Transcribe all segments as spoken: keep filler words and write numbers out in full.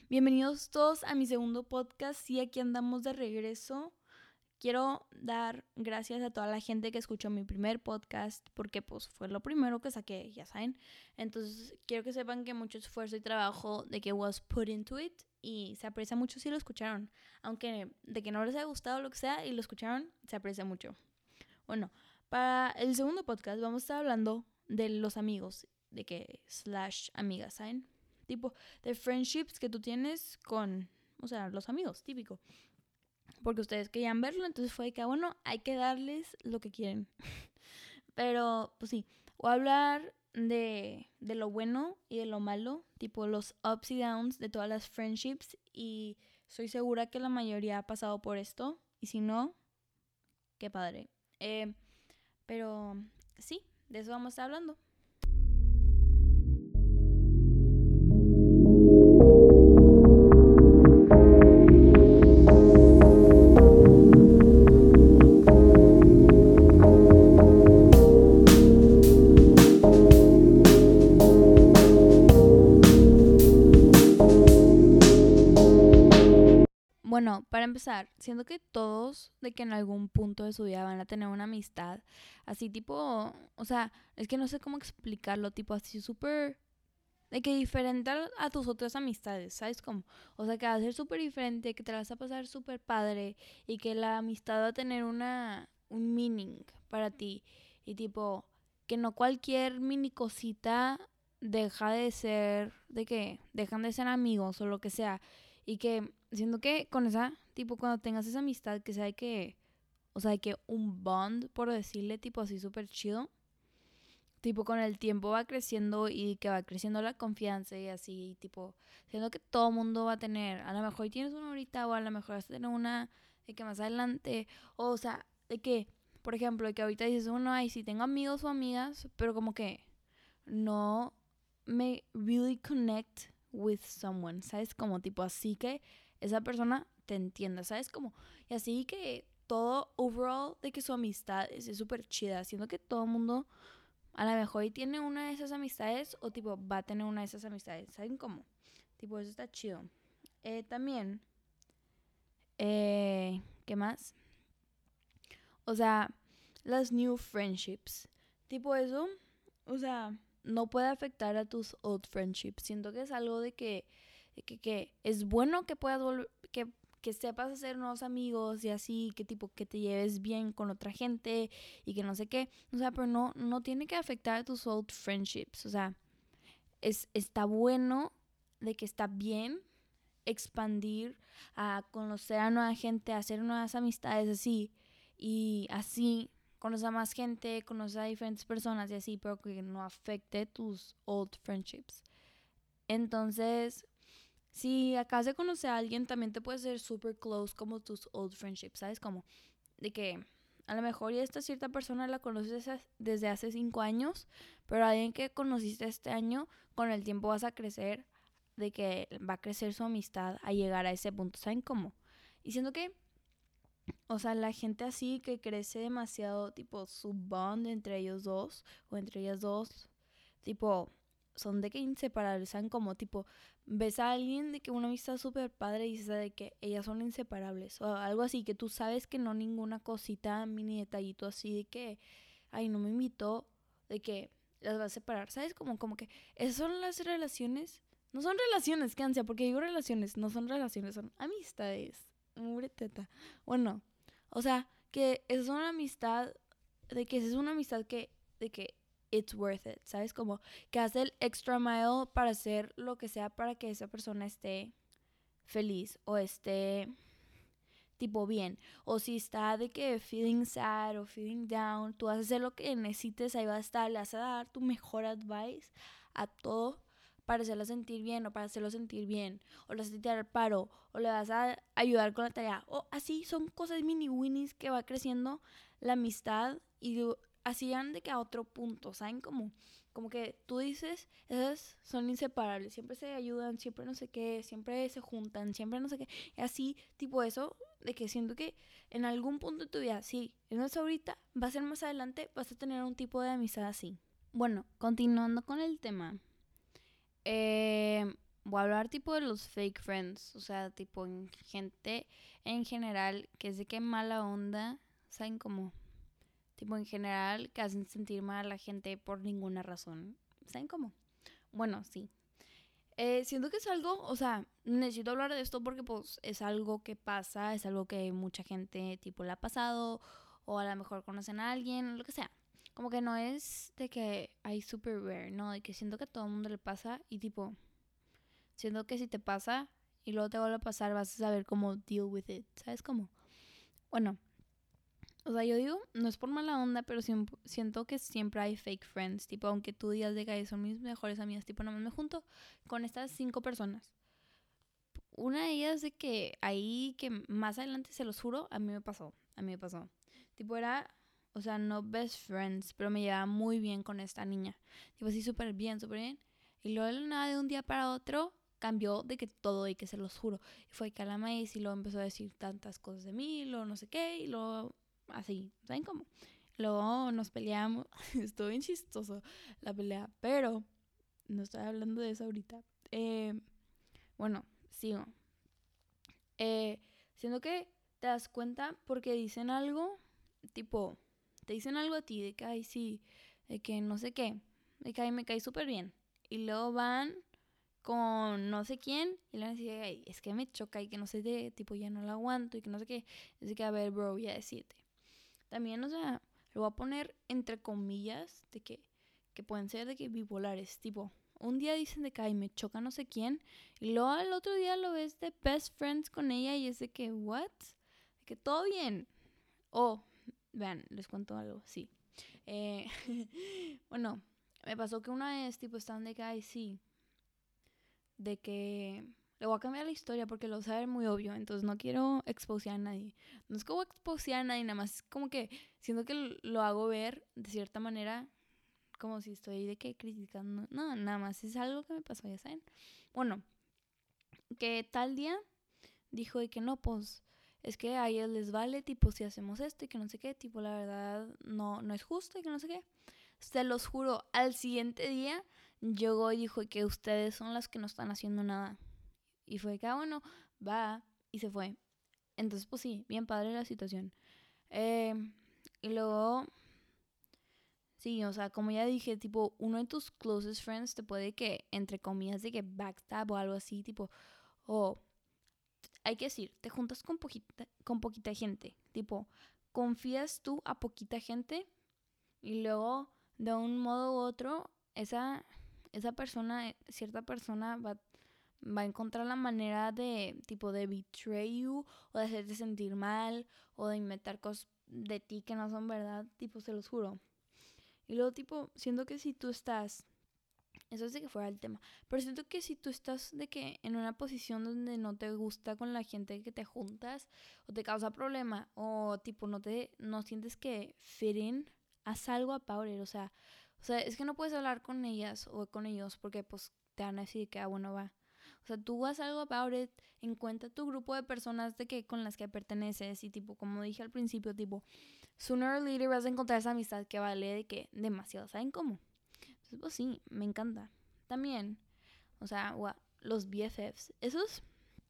Bienvenidos todos a mi segundo podcast y aquí andamos de regreso. Quiero dar gracias a toda la gente que escuchó mi primer podcast porque pues fue lo primero que saqué, ya saben. Entonces quiero que sepan que mucho esfuerzo y trabajo de que was put into it y se aprecia mucho si lo escucharon. Aunque de que no les haya gustado lo que sea y lo escucharon, se aprecia mucho. Bueno, para el segundo podcast vamos a estar hablando de los amigos, de que slash amigas, ¿saben? Tipo, de friendships que tú tienes con, o sea, los amigos, típico. Porque ustedes querían verlo, entonces fue que, bueno, hay que darles lo que quieren. Pero, pues sí, voy a hablar de, de lo bueno y de lo malo, tipo los ups y downs de todas las friendships. Y estoy segura que la mayoría ha pasado por esto. Y si no, qué padre. Eh, pero sí, de eso vamos a estar hablando. Bueno, para empezar, siento que todos de que en algún punto de su vida van a tener una amistad así tipo, o sea, es que no sé cómo explicarlo, tipo así súper, de que diferente a, a tus otras amistades, ¿sabes cómo? O sea, que va a ser súper diferente, que te la vas a pasar súper padre y que la amistad va a tener una, un meaning para ti y tipo, que no cualquier mini cosita deja de ser, de que dejan de ser amigos o lo que sea y que siento que con esa, tipo, cuando tengas esa amistad que sea de que, o sea, de que un bond, por decirle, tipo así súper chido, tipo con el tiempo va creciendo y que va creciendo la confianza y así, tipo, siendo que todo mundo va a tener, a lo mejor hoy tienes una ahorita o a lo mejor vas a tener una de que más adelante, o, o sea, de que, por ejemplo, de que ahorita dices, bueno, ay, sí tengo amigos o amigas, pero como que no me really connect with someone, ¿sabes? Como tipo así que esa persona te entienda, ¿sabes? Como, y así que todo overall de que su amistad es súper chida, siendo que todo el mundo a lo mejor y tiene una de esas amistades o tipo va a tener una de esas amistades, ¿saben cómo? Tipo, eso está chido. Eh, también, eh, ¿qué más? O sea, las new friendships. Tipo eso, o sea, no puede afectar a tus old friendships. Siento que es algo de que, de que, que es bueno que puedas volver, que, que sepas hacer nuevos amigos y así, que tipo, que te lleves bien con otra gente y que no sé qué. O sea, pero no, no tiene que afectar a tus old friendships. O sea, es, está bueno de que está bien expandir, a conocer a nueva gente, a hacer nuevas amistades así y así conocer a más gente, conocer a diferentes personas y así, pero que no afecte tus old friendships. Entonces, si acabas de conocer a alguien, también te puede ser super close como tus old friendships, ¿sabes? Como de que a lo mejor ya esta cierta persona la conoces desde hace cinco años, pero alguien que conociste este año, con el tiempo vas a crecer, de que va a crecer su amistad a llegar a ese punto, ¿saben cómo? Y siento que, o sea, la gente así que crece demasiado, tipo, su bond entre ellos dos, o entre ellas dos, tipo, son de que inseparables, ¿saben cómo? Tipo, ves a alguien de que una amistad súper padre y dices de que ellas son inseparables, o algo así, que tú sabes que no ninguna cosita, mini detallito así de que, ay, no me invitó, de que las va a separar, ¿sabes? Como, como que esas son las relaciones. No son relaciones, qué ansia, porque digo relaciones, no son relaciones, son amistades. Mure teta. Bueno, o sea, que es una amistad, de que es una amistad que, de que it's worth it, ¿sabes? Como que hace el extra mile para hacer lo que sea para que esa persona esté feliz o esté tipo bien. O si está de que feeling sad o feeling down, tú vas a hacer lo que necesites, ahí va a estar, le vas a dar tu mejor advice a todo para hacerlo sentir bien o para hacerlo sentir bien. O le vas a tirar paro o le vas a ayudar con la tarea. O así son cosas mini winnies que va creciendo la amistad y así van de que a otro punto, ¿saben? Como, como que tú dices, esas son inseparables, siempre se ayudan, siempre no sé qué, siempre se juntan, siempre no sé qué. Y así, tipo eso, de que siento que en algún punto de tu vida, sí, no es ahorita, va a ser más adelante, vas a tener un tipo de amistad así. Bueno, continuando con el tema. Eh, voy a hablar tipo de los fake friends, o sea, tipo en gente en general que es de que mala onda, ¿saben cómo? Tipo en general que hacen sentir mal a la gente por ninguna razón, ¿saben cómo? Bueno, sí. Eh, siento que es algo, o sea, necesito hablar de esto porque pues es algo que pasa, es algo que mucha gente tipo le ha pasado o a lo mejor conocen a alguien, lo que sea. Como que no es de que hay super rare, no, de que siento que a todo el mundo le pasa y tipo, siento que si te pasa y luego te vuelve a pasar vas a saber cómo deal with it, ¿sabes cómo? Bueno, o sea, yo digo, no es por mala onda, pero siempre, siento que siempre hay fake friends. Tipo, aunque tú digas de que son mis mejores amigas, tipo, nomás me junto con estas cinco personas. Una de ellas de que ahí, que más adelante, se los juro, a mí me pasó. A mí me pasó. Tipo, era, o sea, no best friends, pero me llevaba muy bien con esta niña. Tipo, así súper bien, súper bien. Y luego, de la nada, de un día para otro, cambió de que todo y que se los juro. Y fue que a la maíz y luego empezó a decir tantas cosas de mí, luego no sé qué, y luego así, ¿saben cómo? Luego nos peleamos, estuvo bien chistoso la pelea, pero no estoy hablando de eso ahorita. Eh, bueno, sigo. Eh, siendo que te das cuenta porque dicen algo, tipo, te dicen algo a ti de que, ay, sí, de que no sé qué, de que, ay, me cae súper bien. Y luego van con no sé quién y le van a decir, ay, es que me choca y que no sé de, tipo, ya no la aguanto y que no sé qué. Así que, a ver, bro, ya decídete. También, o sea, lo voy a poner entre comillas de que, que pueden ser de que bipolares. Tipo, un día dicen de que ay, me choca no sé quién. Y luego al otro día lo ves de best friends con ella y es de que, ¿what? De que todo bien. Oh, vean, les cuento algo, sí. Eh, bueno, me pasó que una vez, tipo, estaban de que, ay, sí. De que le voy a cambiar la historia porque lo va a saber muy obvio. Entonces no quiero exposear a nadie. No es como exposear a nadie, nada más es como que siento que lo hago ver de cierta manera como si estoy de que criticando. No, nada más es algo que me pasó, ya saben. Bueno, que tal día dijo de que no, pues es que a ellos les vale, tipo, si hacemos esto y que no sé qué, tipo, la verdad no, no es justo y que no sé qué. Se los juro, al siguiente día llegó y dijo que ustedes son las que no están haciendo nada. Y fue que, ah, bueno, va, y se fue. Entonces, pues sí, bien padre la situación. Eh, y luego, sí, o sea, como ya dije, tipo, uno de tus closest friends te puede que, entre comillas, de que backstab o algo así, tipo, o hay que decir, te juntas con poquita, con poquita gente, tipo, confías tú a poquita gente y luego, de un modo u otro, esa, esa persona, cierta persona va, va a encontrar la manera de, tipo, de betray you o de hacerte sentir mal o de inventar cosas de ti que no son verdad, tipo, se los juro. Y luego, tipo, siento que si tú estás, eso es de que fuera el tema, pero siento que si tú estás de que en una posición donde no te gusta con la gente que te juntas o te causa problema o tipo no te, no sientes que fit in, haz algo about it, o sea, o sea, es que no puedes hablar con ellas o con ellos porque pues te van a decir que, ah, bueno, va. O sea, tú haz algo about it, encuentra tu grupo de personas de que con las que perteneces y tipo, como dije al principio, tipo, sooner or later vas a encontrar esa amistad que vale de que demasiado, ¿saben cómo? Entonces, pues sí, me encanta. También, o sea, wow, los B F Fs, esos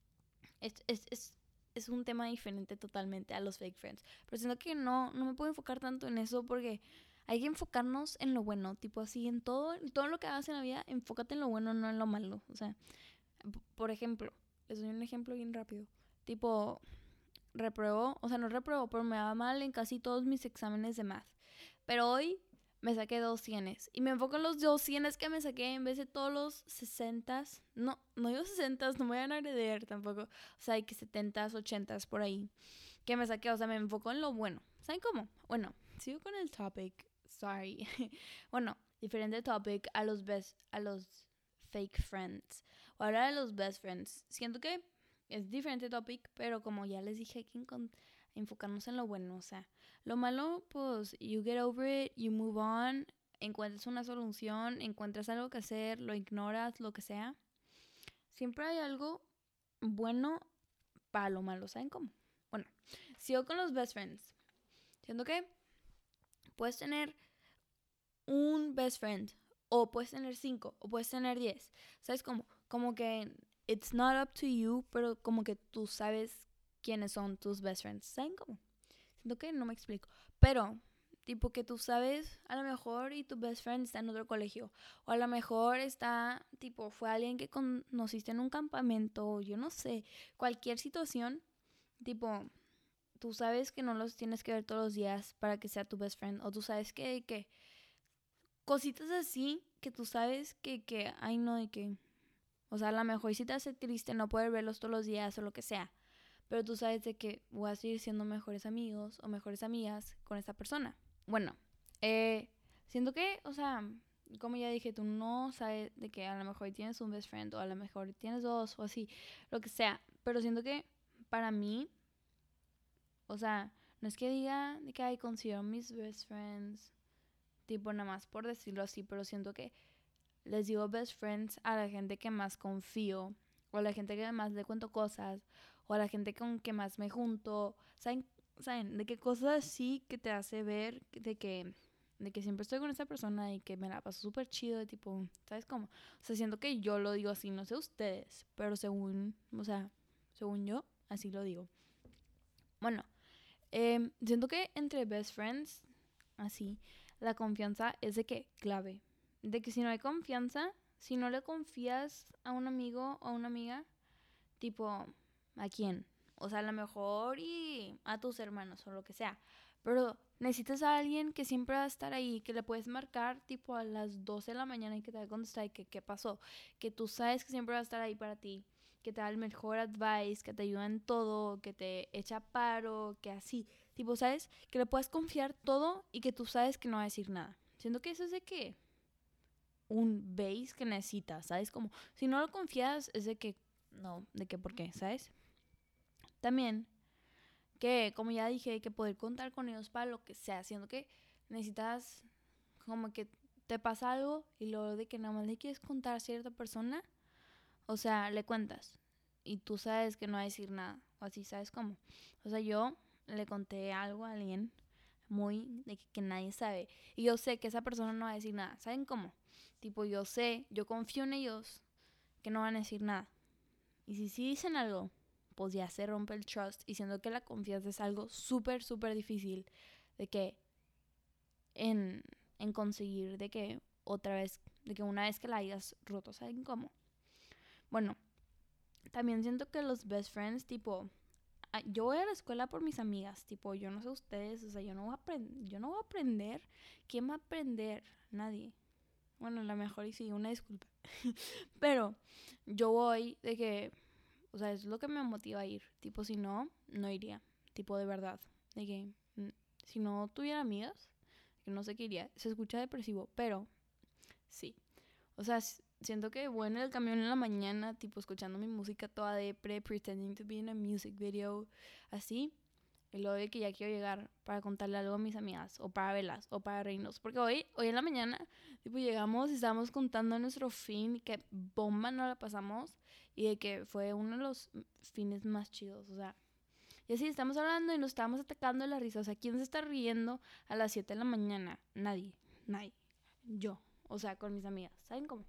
es, es, es, es un tema diferente totalmente a los fake friends. Pero siento que no, no me puedo enfocar tanto en eso porque hay que enfocarnos en lo bueno, tipo así, en todo, en todo lo que hagas en la vida, enfócate en lo bueno, no en lo malo. O sea, p- por ejemplo, les doy un ejemplo bien rápido. Tipo, repruebo, o sea, no repruebo, pero me va mal en casi todos mis exámenes de math. Pero hoy me saqué dos cienes. Y me enfoco en los dos cienes que me saqué en vez de todos los sesentas. No, no digo sesentas, no me van a heredar tampoco. O sea, hay que setentas, ochentas por ahí. Que me saqué, o sea, me enfoco en lo bueno. ¿Saben cómo? Bueno, sigo con el topic. Sorry. Bueno, diferente topic a los best, a los fake friends. O ahora de los best friends. Siento que es diferente topic, pero como ya les dije, hay que enfocarnos en lo bueno, o sea, lo malo, pues, you get over it, you move on, encuentras una solución, encuentras algo que hacer, lo ignoras, lo que sea. Siempre hay algo bueno para lo malo, ¿saben cómo? Bueno, sigo con los best friends. Siento que puedes tener un best friend, o puedes tener cinco, o puedes tener diez. ¿Sabes cómo? como que it's not up to you, pero como que tú sabes quiénes son tus best friends. ¿Saben cómo? Siento que no me explico. Pero, tipo que tú sabes, a lo mejor y tu best friend está en otro colegio. O a lo mejor está, tipo, fue alguien que conociste en un campamento. Yo no sé. Cualquier situación, tipo, tú sabes que no los tienes que ver todos los días para que sea tu best friend. O tú sabes que, que cositas así que tú sabes que, que, ay no, de que, o sea, a lo mejor si te hace triste no poder verlos todos los días o lo que sea. Pero tú sabes de que voy a seguir siendo mejores amigos o mejores amigas con esta persona. Bueno, eh, siento que, o sea, como ya dije, tú no sabes de que a lo mejor tienes un best friend o a lo mejor tienes dos o así, lo que sea. Pero siento que para mí, o sea, no es que diga de que I considero mis best friends, tipo nada más por decirlo así, pero siento que les digo best friends a la gente que más confío, o a la gente que más le cuento cosas, o a la gente con que más me junto. ¿Saben? ¿Saben? De qué cosas así que te hace ver de que, de que siempre estoy con esa persona y que me la paso súper chido, de tipo, ¿sabes cómo? O sea, siento que yo lo digo así, no sé ustedes, pero según, o sea, según yo, así lo digo. Bueno, eh, siento que entre best friends, así, la confianza es de que clave. De que si no hay confianza, si no le confías a un amigo o a una amiga, tipo, ¿a quién? O sea, a lo mejor y a tus hermanos o lo que sea. Pero necesitas a alguien que siempre va a estar ahí, que le puedes marcar tipo a las doce de la mañana y que te va a contestar y que qué pasó. Que tú sabes que siempre va a estar ahí para ti, que te da el mejor advice, que te ayuda en todo, que te echa paro, que así. Tipo, ¿sabes? Que le puedes confiar todo y que tú sabes que no va a decir nada. Siento que eso es de que un base que necesitas, ¿sabes? Como, si no lo confías, es de que, no, de que, ¿por qué? ¿Sabes? También, que como ya dije, que poder contar con ellos para lo que sea, siendo que necesitas, como que te pasa algo y luego de que nada más le quieres contar a cierta persona, o sea, le cuentas y tú sabes que no va a decir nada, o así, ¿sabes cómo? O sea, yo le conté algo a alguien muy de que, que nadie sabe y yo sé que esa persona no va a decir nada, ¿saben cómo? Tipo, yo sé, yo confío en ellos que no van a decir nada. Y si sí dicen algo, pues ya se rompe el trust. Y siendo que la confianza es algo súper, súper difícil de que en, en conseguir de que otra vez, de que una vez que la hayas roto, ¿saben cómo? Bueno, también siento que los best friends, tipo, yo voy a la escuela por mis amigas, tipo, yo no sé ustedes, o sea, yo no voy a aprender, yo no voy a aprender. ¿Quién va a aprender? Nadie. Bueno, a lo mejor y sí, una disculpa. Pero yo voy de que, o sea, es lo que me motiva a ir. Tipo, si no, no iría. Tipo, de verdad. De que, mm, si no tuviera amigas, que no sé qué iría. Se escucha depresivo, pero sí. O sea, siento que voy en el camión en la mañana, tipo, escuchando mi música toda depre, pretending to be in a music video, así. Y luego de que ya quiero llegar para contarle algo a mis amigas, o para verlas, o para reírnos. Porque hoy, hoy en la mañana, tipo, llegamos y estábamos contando nuestro fin y qué bomba nos la pasamos. Y de que fue uno de los fines más chidos, o sea. Y así estamos hablando y nos estábamos atacando de la risa. O sea, ¿quién se está riendo a las siete de la mañana? Nadie, nadie. Yo, o sea, con mis amigas. ¿Saben cómo?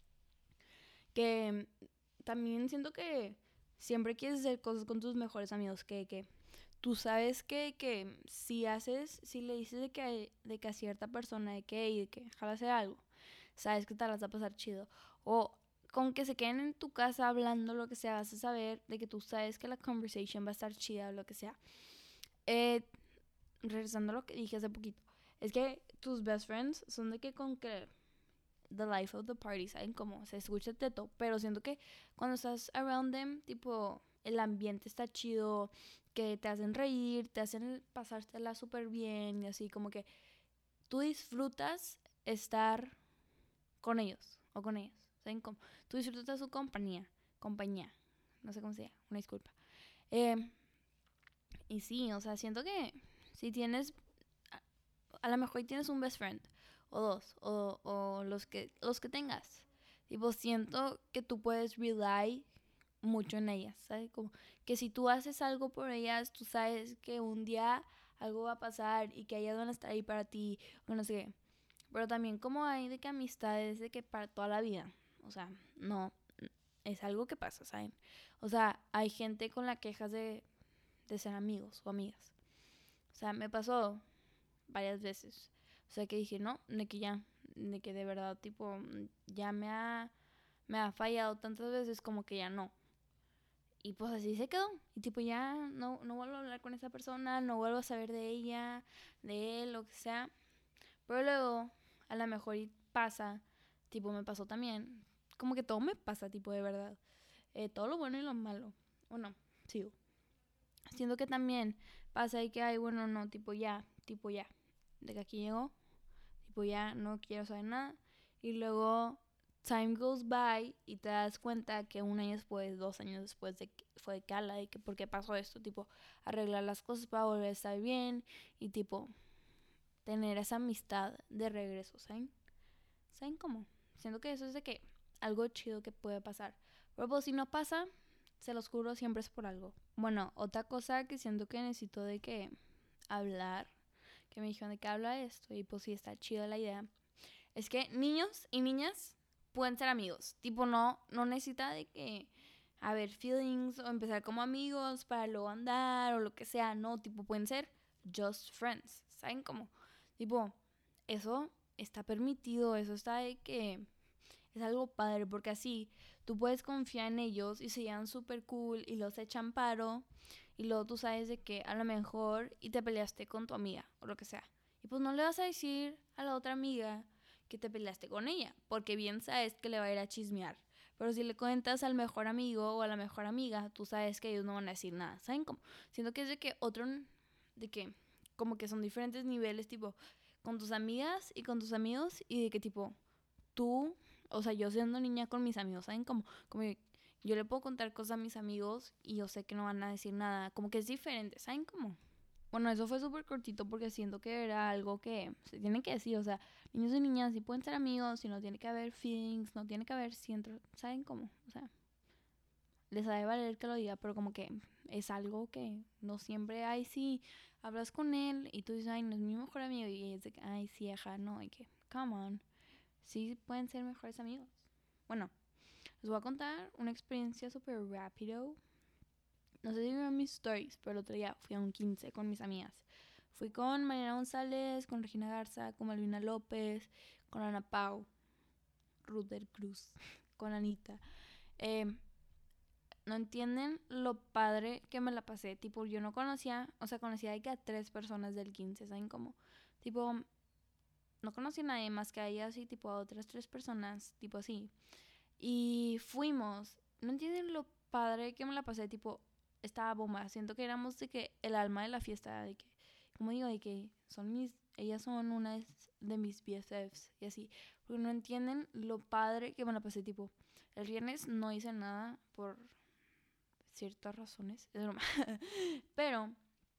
Que también siento que siempre quieres hacer cosas con tus mejores amigos. Que, que tú sabes que, que si haces, si le dices de que, de que a cierta persona de que, y de que jala hacer algo, sabes que te las va a pasar chido. O con que se queden en tu casa hablando lo que sea, vas a saber de que tú sabes que la conversation va a estar chida o lo que sea. Eh, regresando a lo que dije hace poquito, es que tus best friends son de que con que the life of the party, ¿saben? Como se escucha teto, pero siento que cuando estás around them, tipo, el ambiente está chido, que te hacen reír, te hacen pasártela súper bien y así, como que tú disfrutas estar con ellos o con ellas, ¿saben? Como tú disfrutas su compañía, compañía, no sé cómo se llama, una disculpa. Eh, y sí, o sea, siento que si tienes, a, a lo mejor tienes un best friend o dos o, o los que los que tengas, tipo siento que tú puedes rely mucho en ellas, ¿sabes? Como que si tú haces algo por ellas, tú sabes que un día algo va a pasar y que ellas van a estar ahí para ti, o no sé qué. Pero también como hay de que amistades de que para toda la vida, o sea, no, es algo que pasa, ¿saben? O sea, hay gente con la que dejas de, de ser amigos o amigas. O sea, me pasó varias veces. O sea, que dije, no, de que ya, de que de verdad, tipo, ya me ha, me ha fallado tantas veces como que ya no. Y pues así se quedó. Y tipo, ya no, no vuelvo a hablar con esa persona, no vuelvo a saber de ella, de él, lo que sea. Pero luego, a lo mejor y pasa, tipo, me pasó también. Como que todo me pasa, tipo, de verdad. Eh, todo lo bueno y lo malo. Bueno, sigo. Siento que también pasa y que, ay, bueno, no, tipo, ya, tipo, ya. De que aquí llegó, tipo, ya no quiero saber nada. Y luego, time goes by y te das cuenta que un año después, dos años después de que fue de cala y que por qué pasó esto, tipo, arreglar las cosas para volver a estar bien y tipo, tener esa amistad de regreso, ¿saben? ¿Saben cómo? Siento que eso es de que algo chido que puede pasar. Pero pues si no pasa, se los juro, siempre es por algo. Bueno, otra cosa que siento que necesito de que hablar, que me dijeron de que habla esto y pues sí está chida la idea, es que niños y niñas pueden ser amigos. Tipo, no, no necesita de que haber feelings o empezar como amigos para luego andar o lo que sea. No, tipo, pueden ser just friends. ¿Saben cómo? Tipo, eso está permitido, eso está de que es algo padre porque así tú puedes confiar en ellos y se llevan súper cool y los echan paro y luego tú sabes de que a lo mejor y te peleaste con tu amiga o lo que sea. Y pues no le vas a decir a la otra amiga que te peleaste con ella, porque bien sabes que le va a ir a chismear. Pero si le cuentas al mejor amigo o a la mejor amiga, tú sabes que ellos no van a decir nada. ¿Saben cómo? Siento que es de que otro, de que como que son diferentes niveles, tipo, con tus amigas y con tus amigos y de que tipo, tú, o sea, yo siendo niña con mis amigos, ¿saben? Como, como yo le puedo contar cosas a mis amigos y yo sé que no van a decir nada, como que es diferente, ¿saben cómo? Bueno, eso fue súper cortito porque siento que era algo que se tiene que decir, o sea, niños y niñas sí pueden ser amigos y no tiene que haber feelings, no tiene que haber siempre, ¿saben cómo? O sea, les ha de valer que lo diga, pero como que es algo que no siempre hay, sí, hablas con él y tú dices, ay, no es mi mejor amigo y es de que, ay, sí, ajá, no, hay que, come on, sí pueden ser mejores amigos. Bueno, les voy a contar una experiencia súper rápido. No sé si vieron mis stories, pero el otro día fui a un quince con mis amigas. Fui con Mariana González, con Regina Garza, con Malvina López, con Ana Pau, Ruder Cruz, con Anita. Eh, no entienden lo padre que me la pasé. Tipo, yo no conocía, o sea, conocía de que a tres personas del quince, ¿saben cómo? Tipo, no conocía a nadie más que a ellas y tipo a otras tres personas, tipo así. Y fuimos. No entienden lo padre que me la pasé, tipo, estaba bomba. Siento que éramos de que el alma de la fiesta, de que, como digo, de que son mis, ellas son una de mis B F Fs y así. Porque no entienden lo padre que me la pasé, tipo, el viernes no hice nada por ciertas razones, es broma. Pero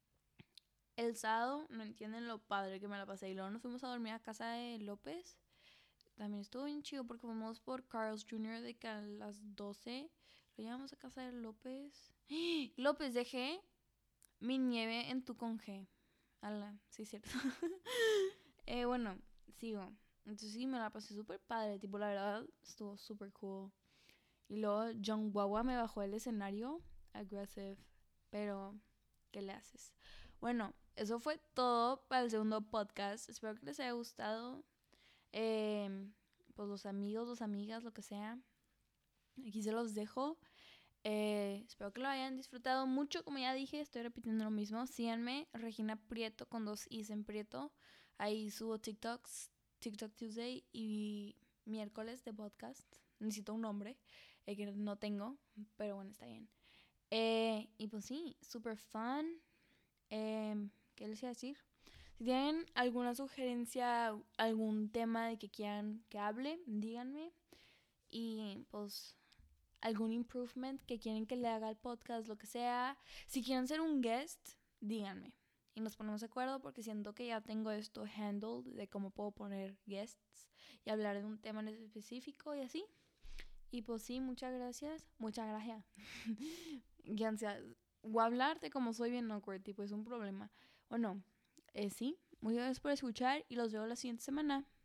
el sábado no entienden lo padre que me la pasé. Y luego nos fuimos a dormir a casa de López. También estuvo bien chido porque fuimos por Carl's junior de que a las doce lo llevamos a casa de López. López, dejé mi nieve en tu conge. Ala, sí, cierto. eh, bueno, sigo. Entonces sí, me la pasé súper padre. Tipo, la verdad, estuvo súper cool. Y luego John Wawa me bajó del escenario. Aggressive. Pero, ¿qué le haces? Bueno, eso fue todo para el segundo podcast. Espero que les haya gustado. Eh, pues los amigos, las amigas, lo que sea. Aquí se los dejo. Eh, espero que lo hayan disfrutado mucho. Como ya dije, estoy repitiendo lo mismo. Síganme, Regina Prieto con dos I's en Prieto. Ahí subo TikToks, TikTok Tuesday y miércoles de podcast. Necesito un nombre eh, que no tengo, pero bueno, está bien. Eh, y pues sí, super fun. Eh, ¿Qué les iba a decir? Si tienen alguna sugerencia, algún tema de que quieran que hable, díganme. Y pues algún improvement que quieren que le haga al podcast, lo que sea. Si quieren ser un guest, díganme. Y nos ponemos de acuerdo porque siento que ya tengo esto handled de cómo puedo poner guests y hablar de un tema en específico y así. Y pues sí, muchas gracias. Muchas gracias. Qué ansiedad. O hablar de cómo soy bien awkward, tipo, es un problema. Bueno, eh, sí. Muchas gracias por escuchar y los veo la siguiente semana.